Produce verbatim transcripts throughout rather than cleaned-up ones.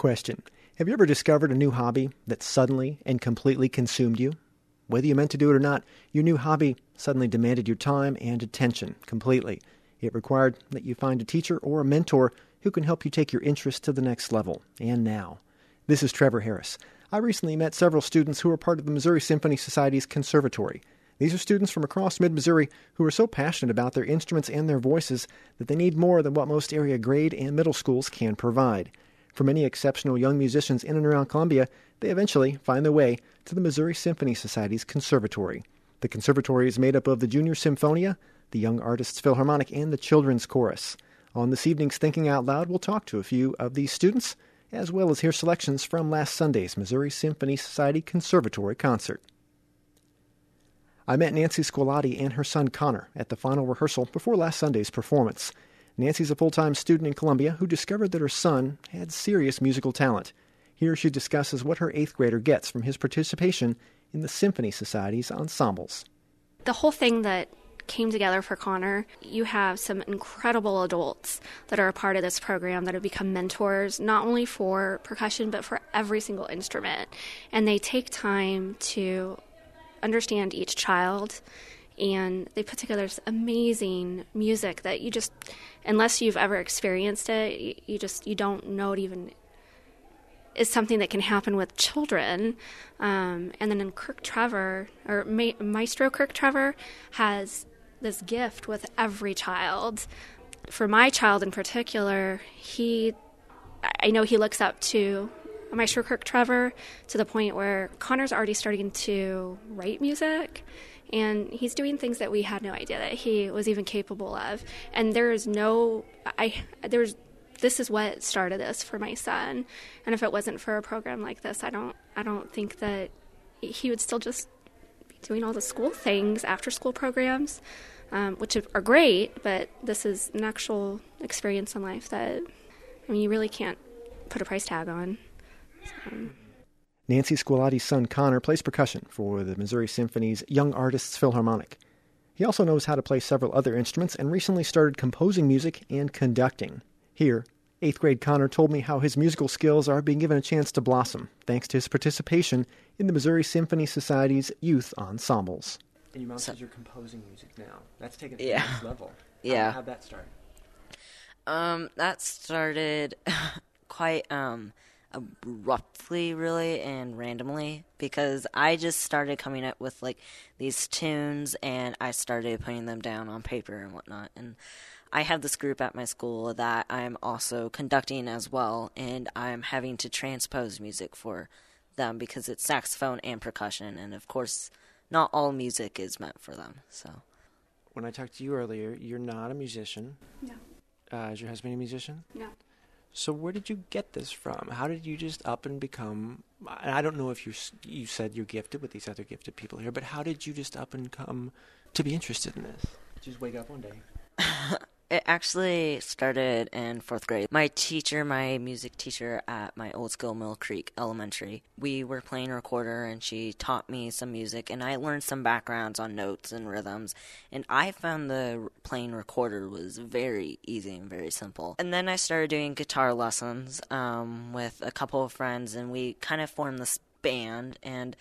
Question. Have you ever discovered a new hobby that suddenly and completely consumed you? Whether you meant to do it or not, your new hobby suddenly demanded your time and attention completely. It required that you find a teacher or a mentor who can help you take your interest to the next level, and now. This is Trevor Harris. I recently met several students who are part of the Missouri Symphony Society's Conservatory. These are students from across mid-Missouri who are so passionate about their instruments and their voices that they need more than what most area grade and middle schools can provide. For many exceptional young musicians in and around Columbia, they eventually find their way to the Missouri Symphony Society's Conservatory. The Conservatory is made up of the Junior Symphonia, the Young Artists Philharmonic, and the Children's Chorus. On this evening's Thinking Out Loud, we'll talk to a few of these students, as well as hear selections from last Sunday's Missouri Symphony Society Conservatory concert. I met Nancy Squilati and her son Connor at the final rehearsal before last Sunday's performance. Nancy's a full-time student in Columbia who discovered that her son had serious musical talent. Here she discusses what her eighth grader gets from his participation in the Symphony Society's ensembles. The whole thing that came together for Connor, you have some incredible adults that are a part of this program that have become mentors, not only for percussion, but for every single instrument. And they take time to understand each child, and they put together this amazing music that you just, unless you've ever experienced it, you, you just, you don't know it even is something that can happen with children. Um, and then in Kirk Trevor, or Ma- Maestro Kirk Trevor, has this gift with every child. For my child in particular, he, I know he looks up to Maestro Kirk Trevor to the point where Connor's already starting to write music, and he's doing things that we had no idea that he was even capable of. And there is no, I, there's, this is what started this for my son. And if it wasn't for a program like this, I don't, I don't think that he would still just be doing all the school things, after school programs, um, which are great, but this is an actual experience in life that, I mean, you really can't put a price tag on. So. Nancy Squilati's son Connor plays percussion for the Missouri Symphony's Young Artists Philharmonic. He also knows how to play several other instruments and recently started composing music and conducting. Here, eighth grade Connor told me how his musical skills are being given a chance to blossom thanks to his participation in the Missouri Symphony Society's youth ensembles. And you mentioned so, you're composing music now. That's taken to yeah. the next level. Yeah. How, how'd that start? Um, that started quite um abruptly, really, and randomly, because I just started coming up with like these tunes, and I started putting them down on paper and whatnot. And I have this group at my school that I'm also conducting as well, and I'm having to transpose music for them because it's saxophone and percussion, and of course, not all music is meant for them. So, when I talked to you earlier, you're not a musician. No. Uh, is your husband a musician? No. So where did you get this from? How did you just up and become, and I don't know if you you said you're gifted with these other gifted people here, but how did you just up and come to be interested in this? Did you just wake up one day? It actually started in fourth grade. My teacher, my music teacher at my old school, Mill Creek Elementary, we were playing a recorder, and she taught me some music, and I learned some backgrounds on notes and rhythms, and I found the playing recorder was very easy and very simple. And then I started doing guitar lessons um, with a couple of friends, and we kind of formed this band, and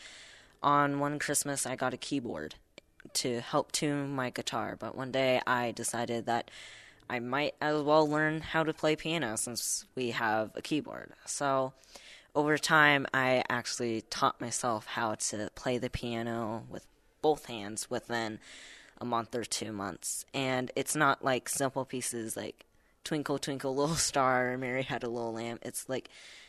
on one Christmas I got a keyboard to help tune my guitar, but one day I decided that I might as well learn how to play piano since we have a keyboard. So over time, I actually taught myself how to play the piano with both hands within a month or two months. And it's not like simple pieces like Twinkle, Twinkle, Little Star, or Mary Had a Little Lamb. It's like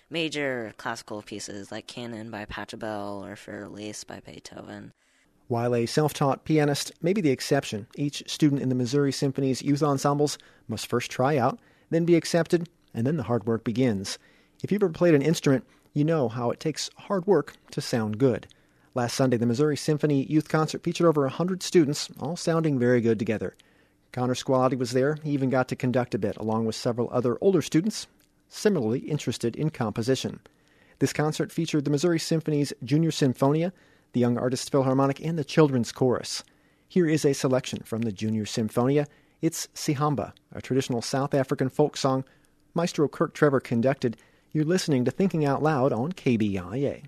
major classical pieces like Canon by Pachelbel or Fairlace by Beethoven. While a self-taught pianist may be the exception, each student in the Missouri Symphony's youth ensembles must first try out, then be accepted, and then the hard work begins. If you've ever played an instrument, you know how it takes hard work to sound good. Last Sunday, the Missouri Symphony Youth Concert featured over one hundred students, all sounding very good together. Connor Squilati was there. He even got to conduct a bit, along with several other older students similarly interested in composition. This concert featured the Missouri Symphony's Junior Symphonia, the Young Artists Philharmonic, and the Children's Chorus. Here is a selection from the Junior Symphonia. It's Sihamba, a traditional South African folk song. Maestro Kirk Trevor conducted. You're listening to Thinking Out Loud on K B I A.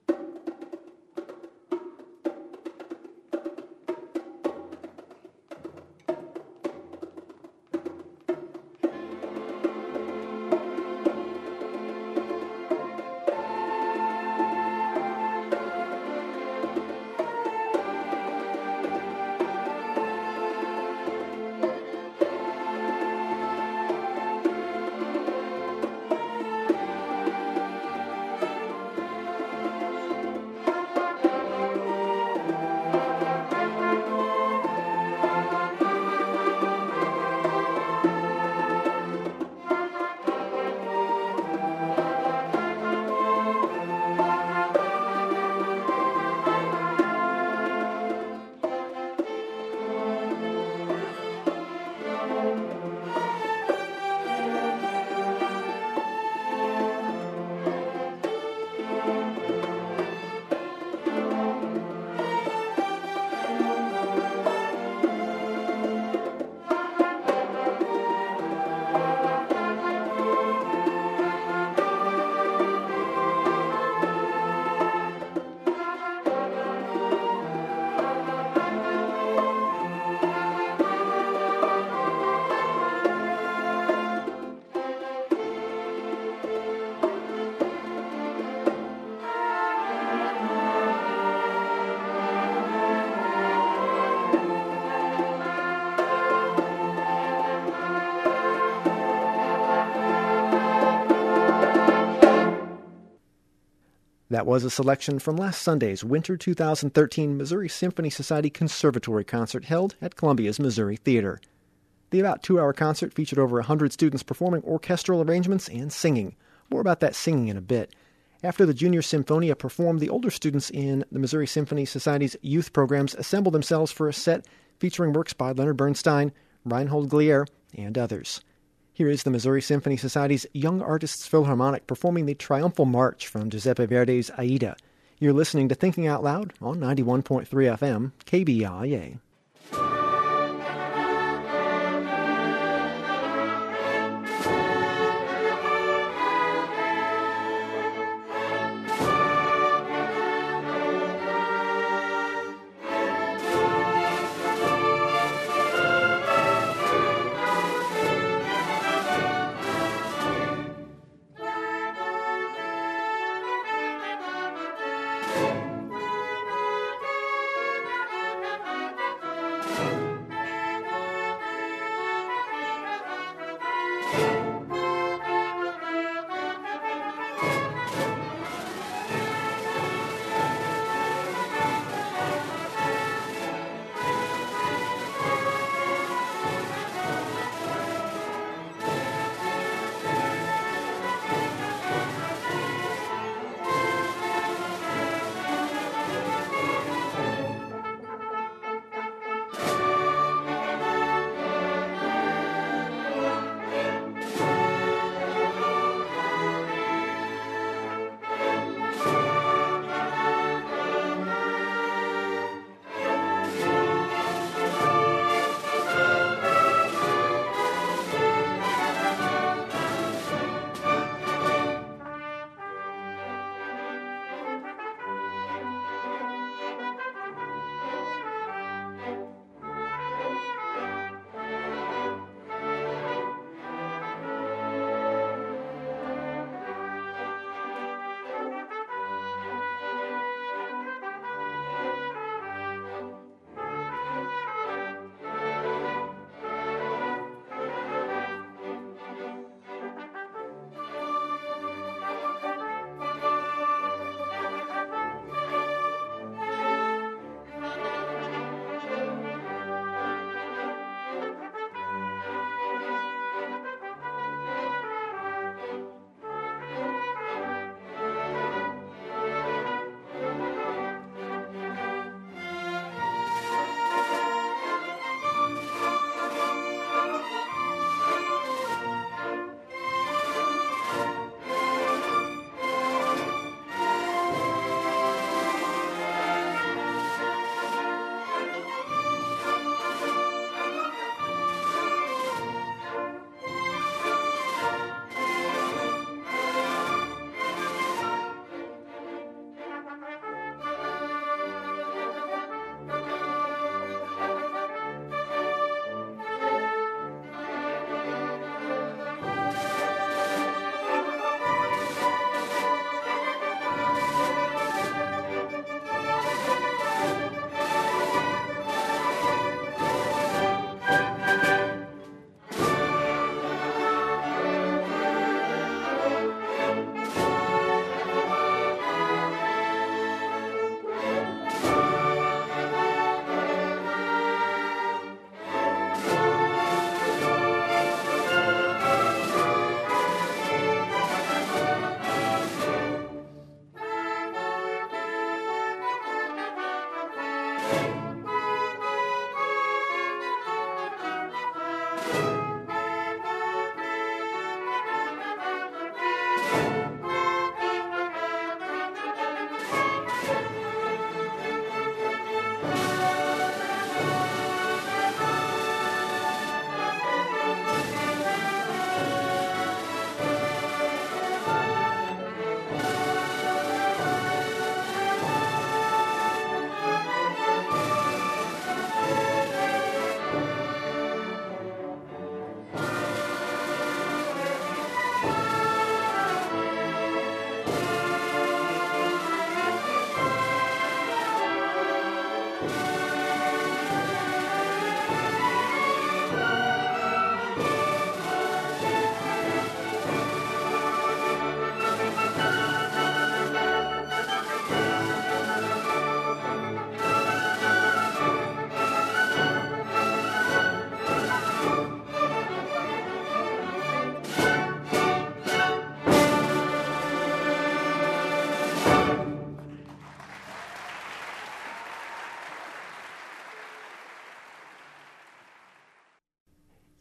That was a selection from last Sunday's Winter two thousand thirteen Missouri Symphony Society Conservatory concert held at Columbia's Missouri Theater. The about two-hour concert featured over one hundred students performing orchestral arrangements and singing. More about that singing in a bit. After the Junior Symphonia performed, the older students in the Missouri Symphony Society's youth programs assembled themselves for a set featuring works by Leonard Bernstein, Reinhold Glier, and others. Here is the Missouri Symphony Society's Young Artists Philharmonic performing the Triumphal March from Giuseppe Verdi's Aida. You're listening to Thinking Out Loud on ninety-one point three F M, K B I A.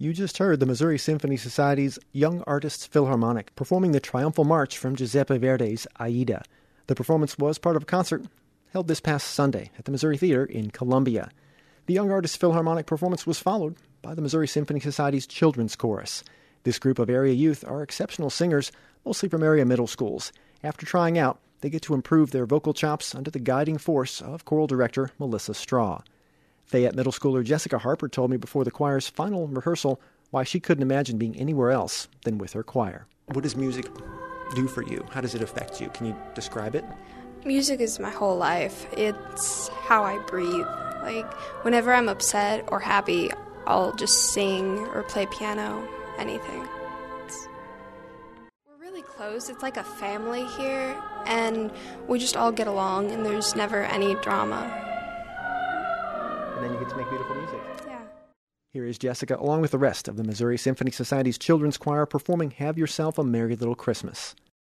You just heard the Missouri Symphony Society's Young Artists Philharmonic performing the Triumphal March from Giuseppe Verdi's Aida. The performance was part of a concert held this past Sunday at the Missouri Theater in Columbia. The Young Artists Philharmonic performance was followed by the Missouri Symphony Society's Children's Chorus. This group of area youth are exceptional singers, mostly from area middle schools. After trying out, they get to improve their vocal chops under the guiding force of choral director Melissa Straw. Fayette Middle Schooler Jessica Harper told me before the choir's final rehearsal why she couldn't imagine being anywhere else than with her choir. What does music do for you? How does it affect you? Can you describe it? Music is my whole life. It's how I breathe. Like, whenever I'm upset or happy, I'll just sing or play piano, anything. It's... We're really close. It's like a family here, and we just all get along, and there's never any drama. And then you get to make beautiful music. Yeah. Here is Jessica, along with the rest of the Missouri Symphony Society's Children's Choir, performing Have Yourself a Merry Little Christmas.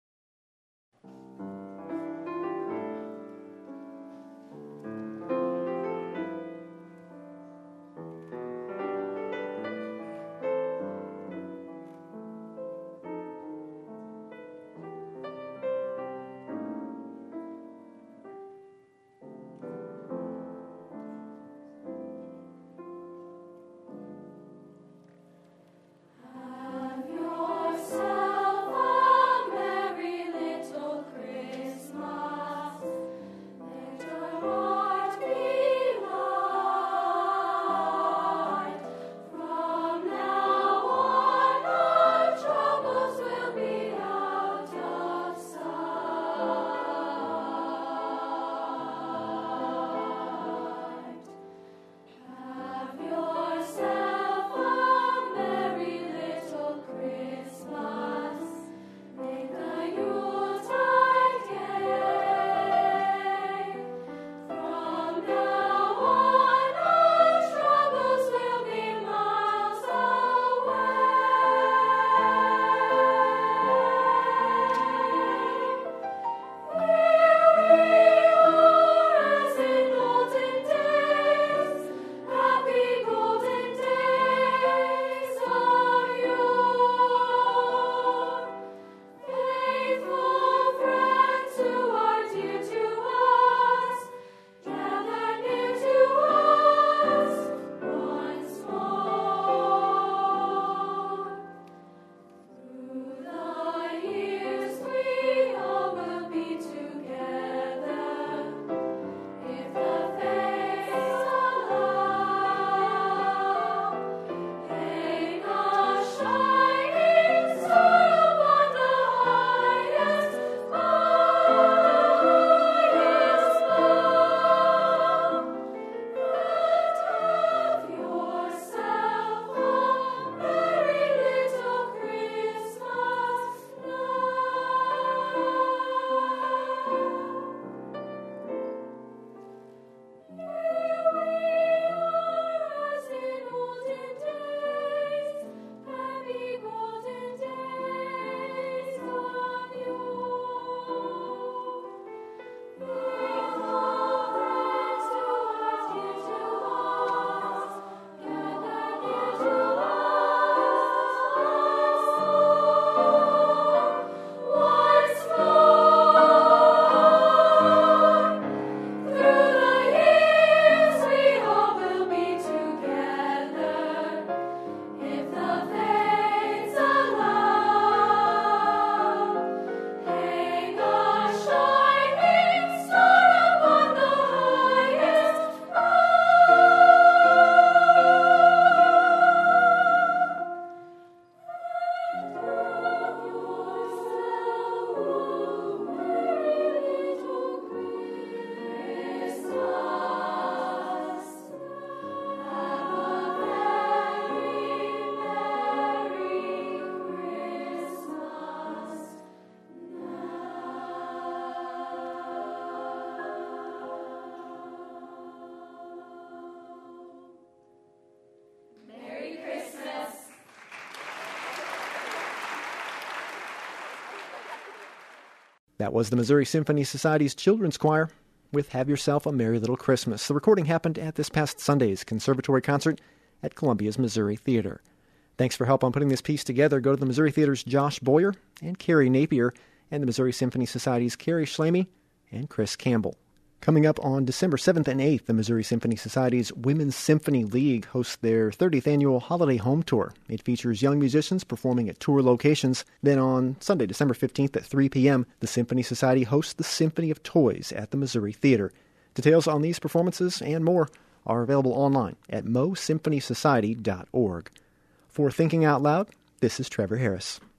That was the Missouri Symphony Society's Children's Choir with Have Yourself a Merry Little Christmas. The recording happened at this past Sunday's conservatory concert at Columbia's Missouri Theater. Thanks for help on putting this piece together. Go to the Missouri Theater's Josh Boyer and Carrie Napier, and the Missouri Symphony Society's Carrie Schlamey and Chris Campbell. Coming up on December seventh and eighth, the Missouri Symphony Society's Women's Symphony League hosts their thirtieth annual Holiday Home Tour. It features young musicians performing at tour locations. Then on Sunday, December fifteenth at three p.m., the Symphony Society hosts the Symphony of Toys at the Missouri Theater. Details on these performances and more are available online at mo symphony society dot org. For Thinking Out Loud, this is Trevor Harris.